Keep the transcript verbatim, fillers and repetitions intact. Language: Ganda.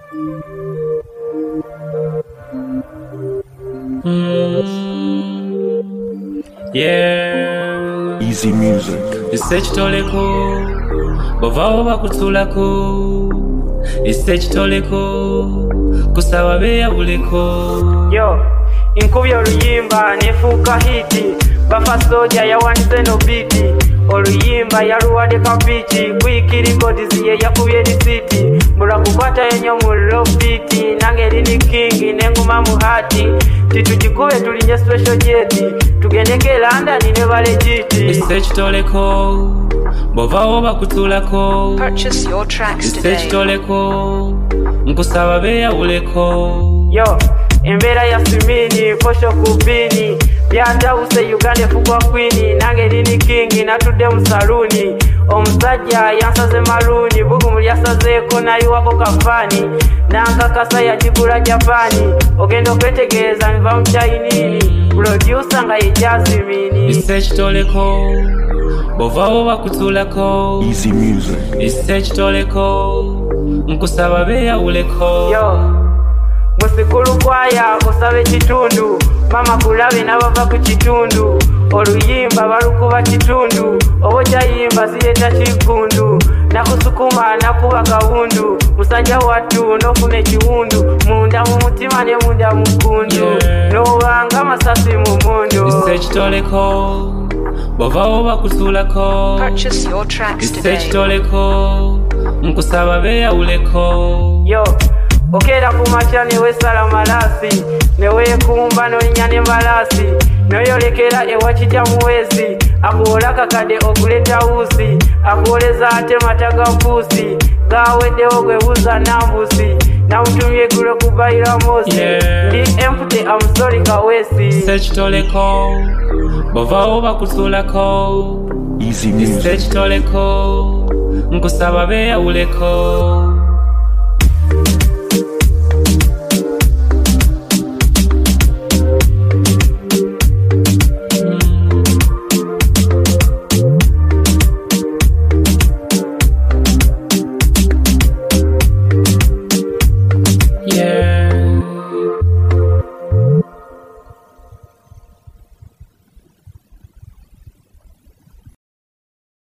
Mm, yeah. Easy music. Isechitoleko bovao bakutulako. Isechitoleko kusaba beyabuleko. Yo, inkubye oluyimba nefuuka hiti. Bafa soja yawanise no biti. Oluyimba yaluwadde kapichi. Kwiki records ye yakubye disiti. Mbula kukwata enyo mu lobiti. Nange lini kingi nenguma mu hati. Titujikube tulinye special jet. Tugendeke London ne balejiti. Isechitoleko bovao bakutulako. Purchase your tracks today. Isechitoleko nkusaba beyabuleko. Yo, embera ya simini posho kupini. Byatawuse Uganda fugwa queen. Nange lini kingi natudde mu saluni. Omusajja yansaze maluni. Bugumu lyasazeeko nayi wako kafani. Nankakasa yagigula Japani. Ogenda okwetegeeza nva mu Chinini. Producer nga ye Jasmine. Isechitoleko bovao bakutulako. Easy music. Isechitoleko nkusaba beyabuleko. Yo, musikulu kwaya kusabe kitundu. Mama kulabe nabava ku kitundu. Oluyimba balukuba kitundu. Obokyayimba ziyeta kigundu. Nakusukuma nakuba kawundu. Musajja wattu nofuna ekiwundu. Munda mu mutima ne munda mu kundu. Yeah. Nobanga masasi mu mundu. Isechitoleko bovao bakutulako. Purchase your tracks today. Isechitoleko nkusaba beyabuleko. Yo, okera kumacha newe sala malasi. Newe kumba nolinya nembalasi. Noyolekera ewakijja muwezi. Akuwola kakade okuleta usi. Akuwoleza ate mataga pusi. Gaweddewo gwe buza nambusi. Namutumye gulo kubayira mosi. Yeah. Ndi empty I'm sorry kawesi. Isechitoleko bovao bakutulako. Easy music. Isechitoleko nkusaba beyabuleko.